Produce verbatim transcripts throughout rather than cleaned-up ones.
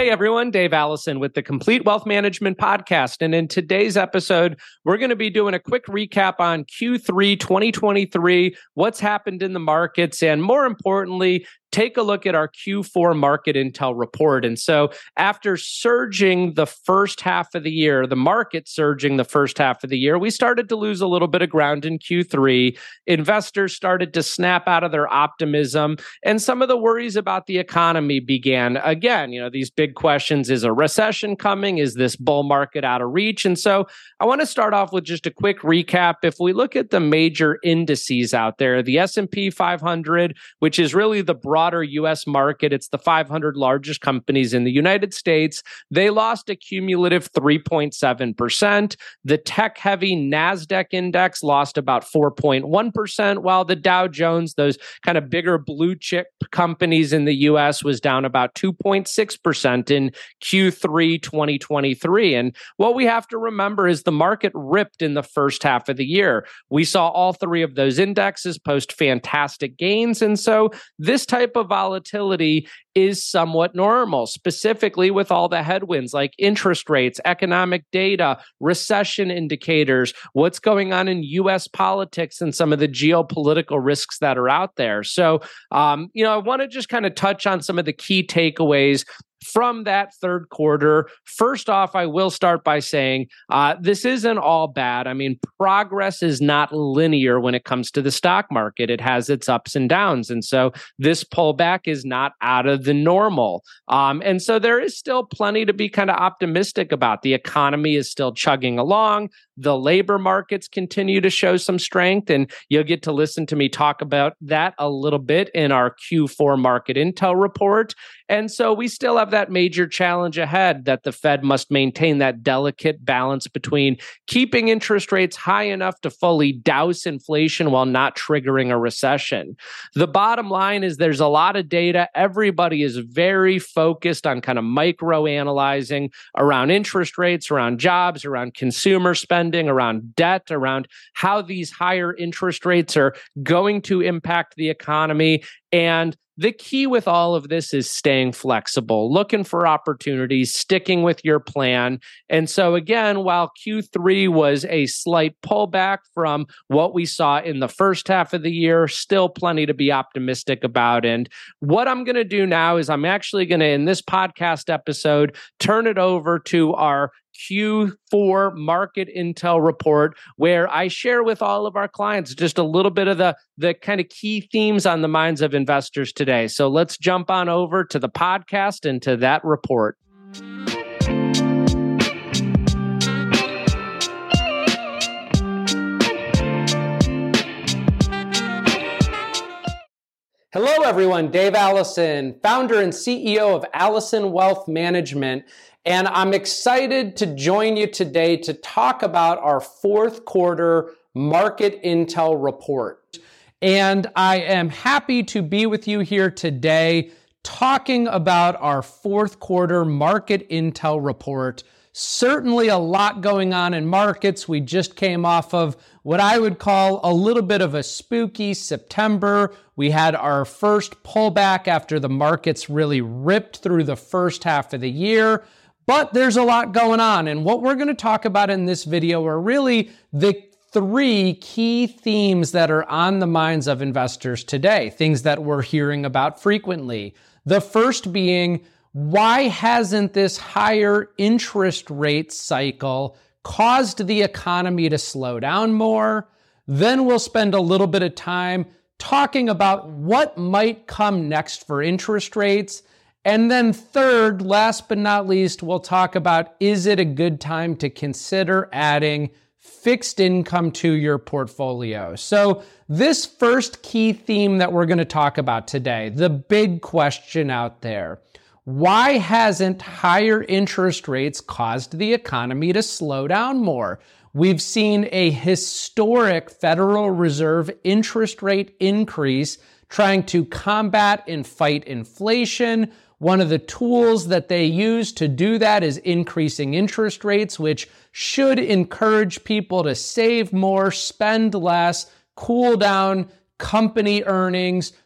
Hey everyone, Dave Allison with the Complete Wealth Management Podcast. And in today's episode, we're going to be doing a quick recap on Q three twenty twenty-three, what's happened in the markets, and more importantly, take a look at our Q four market intel report. And so after surging the first half of the year, the market surging the first half of the year, we started to lose a little bit of ground in Q three. Investors started to snap out of their optimism, and some of the worries about the economy began again. You know, these big questions: is a recession coming? Is this bull market out of reach? And so I want to start off with just a quick recap. If we look at the major indices out there, the S and P five hundred, which is really the broad broader U S market, it's the five hundred largest companies in the United States. They lost a cumulative three point seven percent. The tech-heavy NASDAQ index lost about four point one percent, while the Dow Jones, those kind of bigger blue chip companies in the U S, was down about two point six percent in Q three twenty twenty-three. And what we have to remember is the market ripped in the first half of the year. We saw all three of those indexes post fantastic gains. And so this type of volatility is somewhat normal, specifically with all the headwinds like interest rates, economic data, recession indicators, what's going on in U S politics, and some of the geopolitical risks that are out there. So, um, you know, I want to just kind of touch on some of the key takeaways from that third quarter. First off, I will start by saying uh, this isn't all bad. I mean, progress is not linear when it comes to the stock market. It has its ups and downs. And so this pullback is not out of the normal. Um, and so there is still plenty to be kind of optimistic about. The economy is still chugging along. The labor markets continue to show some strength, and you'll get to listen to me talk about that a little bit in our Q four market intel report. And so we still have that major challenge ahead, that the Fed must maintain that delicate balance between keeping interest rates high enough to fully douse inflation while not triggering a recession. The bottom line is there's a lot of data. Everybody is very focused on kind of micro analyzing around interest rates, around jobs, around consumer spending, around debt, around how these higher interest rates are going to impact the economy. And the key with all of this is staying flexible, looking for opportunities, sticking with your plan. And so again, while Q three was a slight pullback from what we saw in the first half of the year, still plenty to be optimistic about. And what I'm going to do now is I'm actually going to, in this podcast episode, turn it over to our Q four market intel report, where I share with all of our clients just a little bit of the, the kind of key themes on the minds of investors today. So let's jump on over to the podcast and to that report. Hello, everyone. Dave Allison, founder and C E O of Allison Wealth Management. And I'm excited to join you today to talk about our fourth quarter market intel report. And I am happy to be with you here today talking about our fourth quarter market intel report. Certainly a lot going on in markets. We just came off of what I would call a little bit of a spooky September. We had our first pullback after the markets really ripped through the first half of the year. But there's a lot going on. And what we're going to talk about in this video are really the three key themes that are on the minds of investors today, things that we're hearing about frequently. The first being, why hasn't this higher interest rate cycle caused the economy to slow down more? Then we'll spend a little bit of time talking about what might come next for interest rates. And then third, last but not least, we'll talk about, is it a good time to consider adding fixed income to your portfolio? So this first key theme that we're going to talk about today, the big question out there, why hasn't higher interest rates caused the economy to slow down more? We've seen a historic Federal Reserve interest rate increase trying to combat and fight inflation. One of the tools that they use to do that is increasing interest rates, which should encourage people to save more, spend less, cool down company earnings,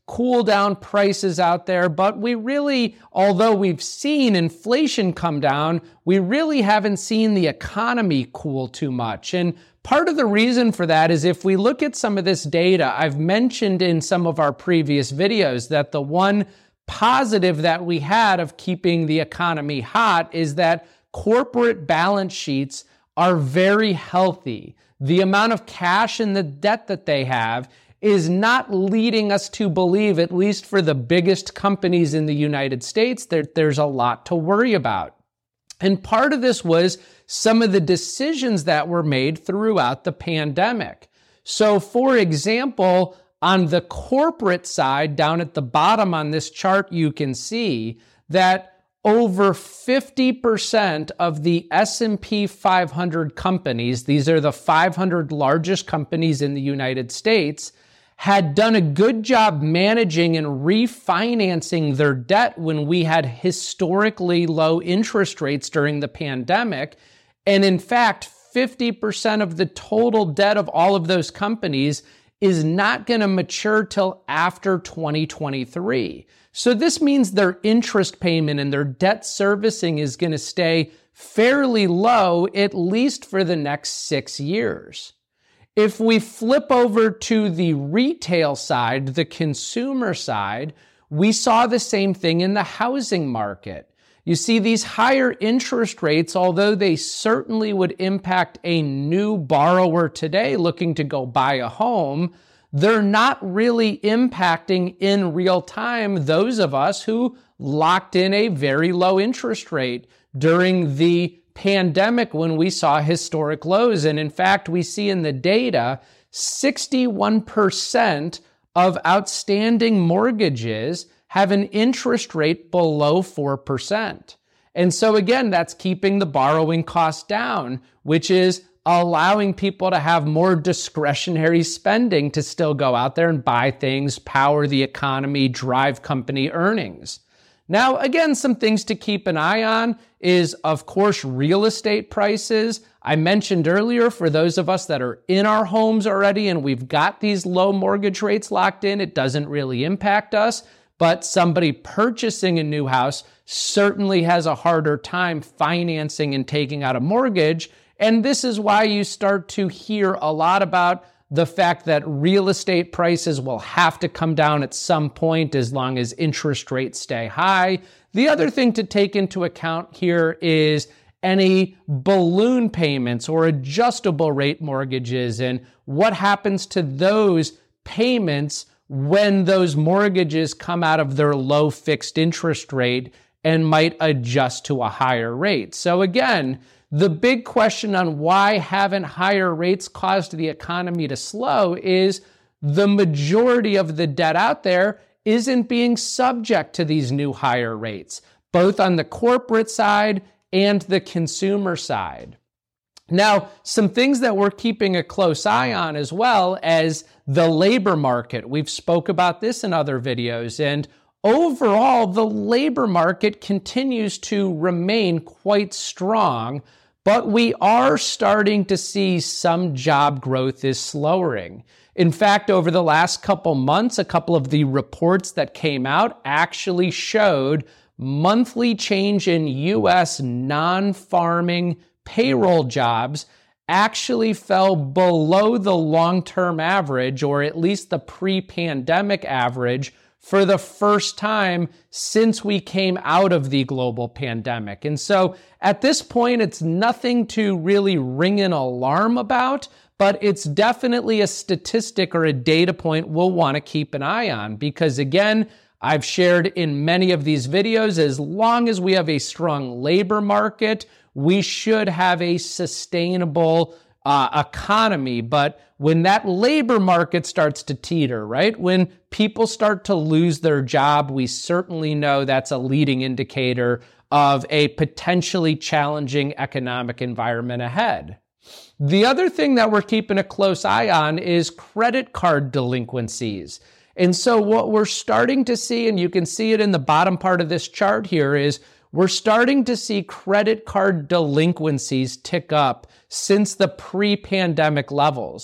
cool down prices out there, but we really, although we've seen inflation come down, we really haven't seen the economy cool too much. And part of the reason for that is if we look at some of this data, I've mentioned in some of our previous videos that the one positive that we had of keeping the economy hot is that corporate balance sheets are very healthy. The amount of cash and the debt that they have is not leading us to believe, at least for the biggest companies in the United States, that there's a lot to worry about. And part of this was some of the decisions that were made throughout the pandemic. So, for example, on the corporate side, down at the bottom on this chart, you can see that over fifty percent of the S and P five hundred companies, these are the five hundred largest companies in the United States, had done a good job managing and refinancing their debt when we had historically low interest rates during the pandemic. And in fact, fifty percent of the total debt of all of those companies is not going to mature till after twenty twenty-three. So this means their interest payment and their debt servicing is going to stay fairly low, at least for the next six years. If we flip over to the retail side, the consumer side, we saw the same thing in the housing market. You see, these higher interest rates, although they certainly would impact a new borrower today looking to go buy a home, they're not really impacting in real time those of us who locked in a very low interest rate during the pandemic when we saw historic lows. And in fact, we see in the data, sixty-one percent of outstanding mortgages have an interest rate below four percent. And so again, that's keeping the borrowing cost down, which is allowing people to have more discretionary spending to still go out there and buy things, power the economy, drive company earnings. Now, again, some things to keep an eye on is, of course, real estate prices. I mentioned earlier, for those of us that are in our homes already and we've got these low mortgage rates locked in, it doesn't really impact us. But somebody purchasing a new house certainly has a harder time financing and taking out a mortgage. And this is why you start to hear a lot about the fact that real estate prices will have to come down at some point as long as interest rates stay high. The other thing to take into account here is any balloon payments or adjustable rate mortgages and what happens to those payments when those mortgages come out of their low fixed interest rate and might adjust to a higher rate. So again, the big question on why haven't higher rates caused the economy to slow is the majority of the debt out there isn't being subject to these new higher rates, both on the corporate side and the consumer side. Now, some things that we're keeping a close eye on as well as the labor market. We've spoke about this in other videos, and overall, the labor market continues to remain quite strong. But we are starting to see some job growth is slowing. In fact, over the last couple months, a couple of the reports that came out actually showed monthly change in U S non-farming payroll jobs actually fell below the long-term average, or at least the pre-pandemic average, for the first time since we came out of the global pandemic. And so at this point, it's nothing to really ring an alarm about, but it's definitely a statistic or a data point we'll want to keep an eye on. Because again, I've shared in many of these videos, as long as we have a strong labor market, we should have a sustainable uh, economy. But when that labor market starts to teeter, right? When people start to lose their job, we certainly know that's a leading indicator of a potentially challenging economic environment ahead. The other thing that we're keeping a close eye on is credit card delinquencies. And so what we're starting to see, and you can see it in the bottom part of this chart here, is we're starting to see credit card delinquencies tick up since the pre-pandemic levels.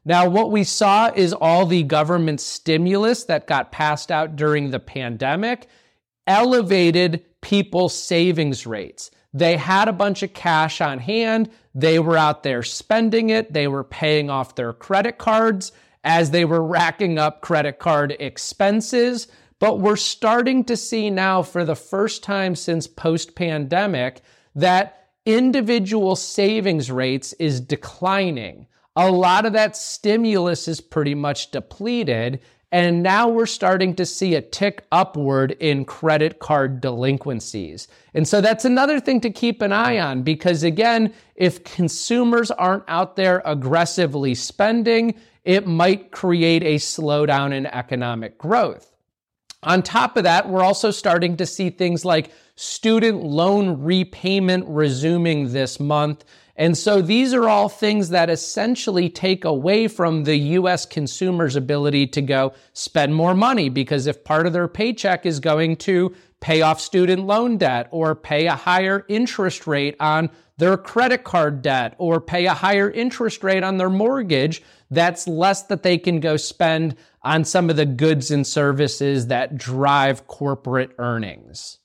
Now, what we saw is all the government stimulus that got passed out during the pandemic elevated people's savings rates. They had a bunch of cash on hand. They were out there spending it. They were paying off their credit cards as they were racking up credit card expenses. But we're starting to see now, for the first time since post-pandemic, that individual savings rates is declining. A lot of that stimulus is pretty much depleted. And now we're starting to see a tick upward in credit card delinquencies. And so that's another thing to keep an eye on, because again, if consumers aren't out there aggressively spending, it might create a slowdown in economic growth. On top of that, we're also starting to see things like student loan repayment resuming this month. And so these are all things that essentially take away from the U S consumer's ability to go spend more money, because if part of their paycheck is going to pay off student loan debt or pay a higher interest rate on their credit card debt or pay a higher interest rate on their mortgage, that's less that they can go spend on some of the goods and services that drive corporate earnings.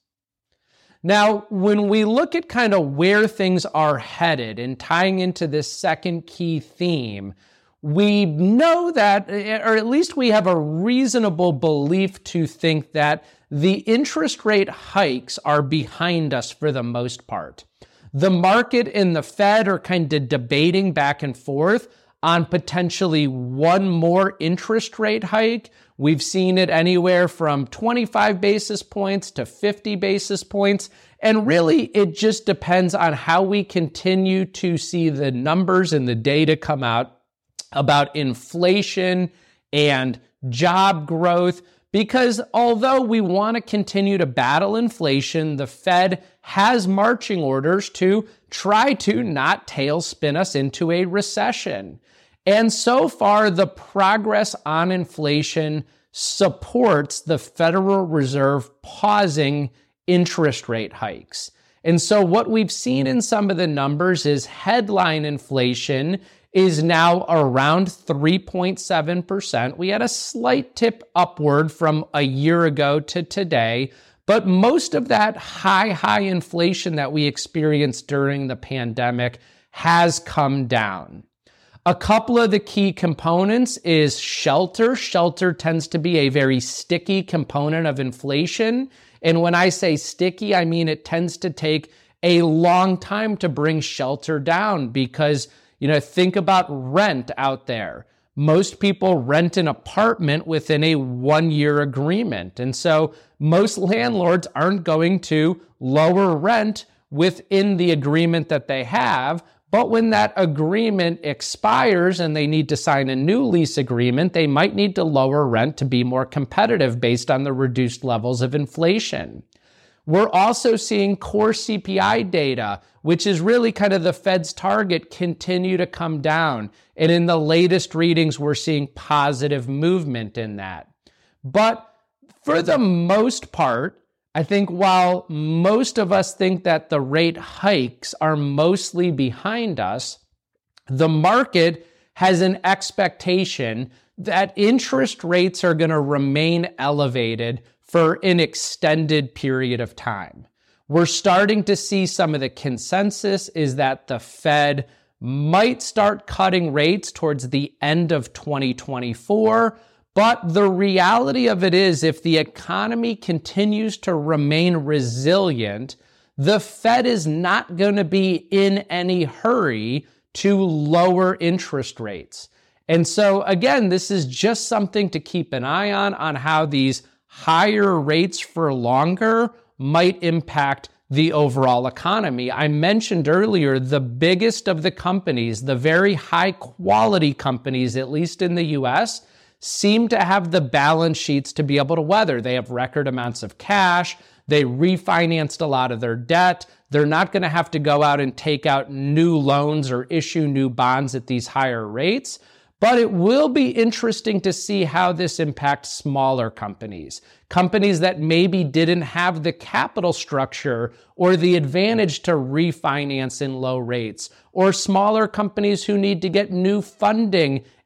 Now, when we look at kind of where things are headed and tying into this second key theme, we know that, or at least we have a reasonable belief to think that the interest rate hikes are behind us for the most part. The market and the Fed are kind of debating back and forth on potentially one more interest rate hike. We've seen it anywhere from twenty-five basis points to fifty basis points. And really, it just depends on how we continue to see the numbers and the data come out about inflation and job growth. Because although we want to continue to battle inflation, the Fed has marching orders to try to not tailspin us into a recession. And so far, the progress on inflation supports the Federal Reserve pausing interest rate hikes. And so what we've seen in some of the numbers is headline inflation is now around three point seven percent. We had a slight tip upward from a year ago to today, but most of that high, high inflation that we experienced during the pandemic has come down. A couple of the key components is shelter. Shelter tends to be a very sticky component of inflation. And when I say sticky, I mean it tends to take a long time to bring shelter down because, you know, think about rent out there. Most people rent an apartment within a one-year agreement. And so most landlords aren't going to lower rent within the agreement that they have. But when that agreement expires and they need to sign a new lease agreement, they might need to lower rent to be more competitive based on the reduced levels of inflation. We're also seeing core C P I data, which is really kind of the Fed's target, continue to come down. And in the latest readings, we're seeing positive movement in that. But for the most part, I think while most of us think that the rate hikes are mostly behind us, the market has an expectation that interest rates are going to remain elevated for an extended period of time. We're starting to see some of the consensus is that the Fed might start cutting rates towards the end of twenty twenty-four. But the reality of it is, if the economy continues to remain resilient, the Fed is not going to be in any hurry to lower interest rates. And so, again, this is just something to keep an eye on, on how these higher rates for longer might impact the overall economy. I mentioned earlier, the biggest of the companies, the very high quality companies, at least in the U S, seem to have the balance sheets to be able to weather. They have record amounts of cash. They refinanced a lot of their debt. They're not going to have to go out and take out new loans or issue new bonds at these higher rates. But it will be interesting to see how this impacts smaller companies, companies that maybe didn't have the capital structure or the advantage to refinance in low rates, or smaller companies who need to get new funding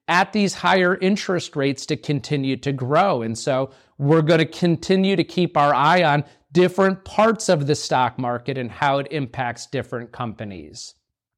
at these higher interest rates to continue to grow. And so we're going to continue to keep our eye on different parts of the stock market and how it impacts different companies.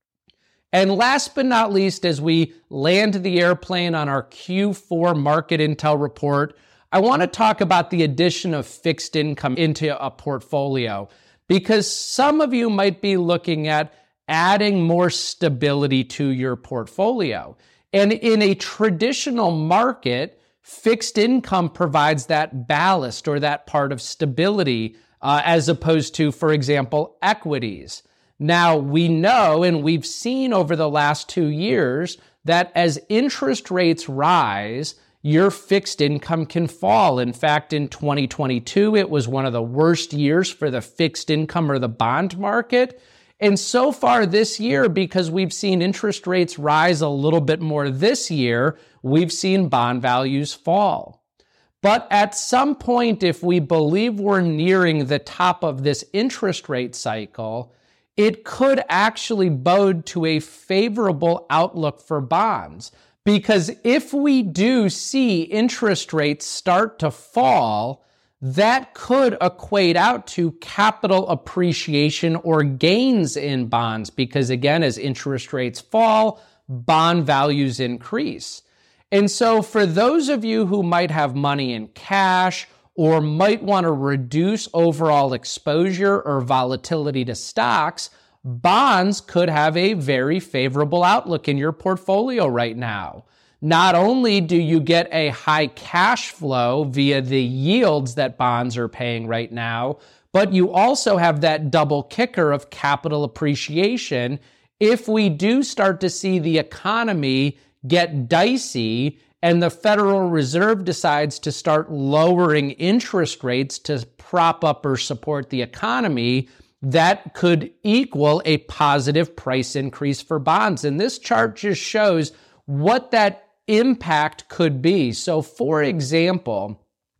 And last but not least, as we land the airplane on our Q four market intel report, I want to talk about the addition of fixed income into a portfolio, because some of you might be looking at adding more stability to your portfolio. And in a traditional market, fixed income provides that ballast or that part of stability, uh, as opposed to, for example, equities. Now, we know and we've seen over the last two years that as interest rates rise, your fixed income can fall. In fact, in twenty twenty-two, it was one of the worst years for the fixed income or the bond market. And so far this year, because we've seen interest rates rise a little bit more this year, we've seen bond values fall. But at some point, if we believe we're nearing the top of this interest rate cycle, it could actually bode to a favorable outlook for bonds. Because if we do see interest rates start to fall, that could equate out to capital appreciation or gains in bonds. Because again, as interest rates fall, bond values increase. And so for those of you who might have money in cash or might want to reduce overall exposure or volatility to stocks, bonds could have a very favorable outlook in your portfolio right now. Not only do you get a high cash flow via the yields that bonds are paying right now, but you also have that double kicker of capital appreciation if we do start to see the economy get dicey and the Federal Reserve decides to start lowering interest rates to prop up or support the economy. That could equal a positive price increase for bonds. And this chart just shows what that impact could be. So for example,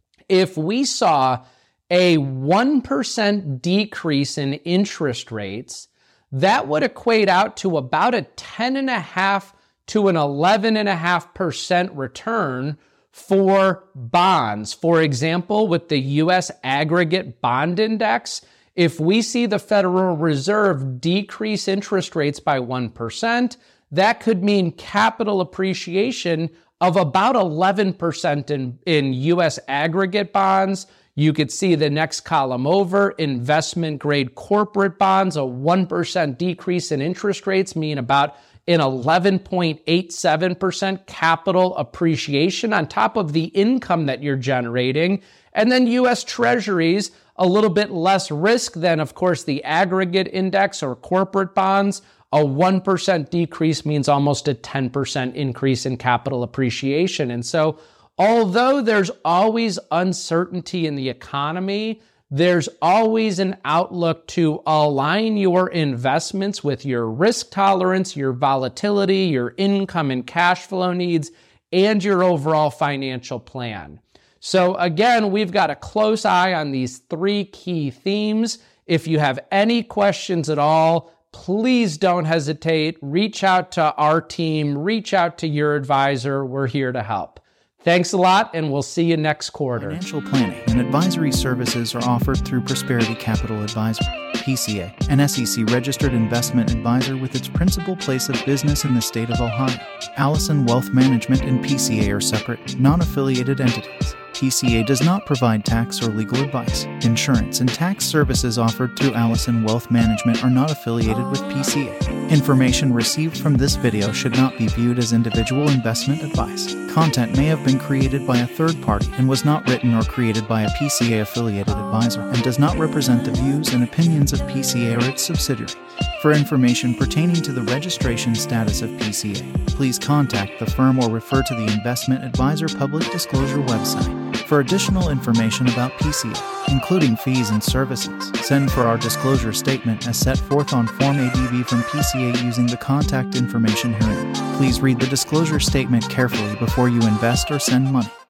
if we saw a one percent decrease in interest rates, that would equate out to about a ten point five to an eleven point five percent return for bonds. For example, with the U S aggregate bond index, if we see the Federal Reserve decrease interest rates by one percent, that could mean capital appreciation of about eleven percent in, in U S aggregate bonds. You could see the next column over, investment grade corporate bonds, a one percent decrease in interest rates mean about an eleven point eight seven percent capital appreciation on top of the income that you're generating. And then U S Treasuries, a little bit less risk than, of course, the aggregate index or corporate bonds. A one percent decrease means almost a ten percent increase in capital appreciation. And so, although there's always uncertainty in the economy, there's always an outlook to align your investments with your risk tolerance, your volatility, your income and cash flow needs, and your overall financial plan. So again, we've got a close eye on these three key themes. If you have any questions at all, please don't hesitate. Reach out to our team, reach out to your advisor. We're here to help. Thanks a lot, and we'll see you next quarter. Financial planning and advisory services are offered through Prosperity Capital Advisory, P C A, an S E C-registered investment advisor with its principal place of business in the state of Ohio. Allison Wealth Management and P C A are separate, non-affiliated entities. P C A does not provide tax or legal advice. Insurance and tax services offered through Allison Wealth Management are not affiliated with P C A. Information received from this video should not be viewed as individual investment advice. Content may have been created by a third party and was not written or created by a P C A-affiliated advisor and does not represent the views and opinions of P C A or its subsidiaries. For information pertaining to the registration status of P C A, please contact the firm or refer to the Investment Advisor Public Disclosure website. For additional information about P C A, including fees and services, send for our disclosure statement as set forth on Form A D V from P C A using the contact information herein. Please read the disclosure statement carefully before you invest or send money.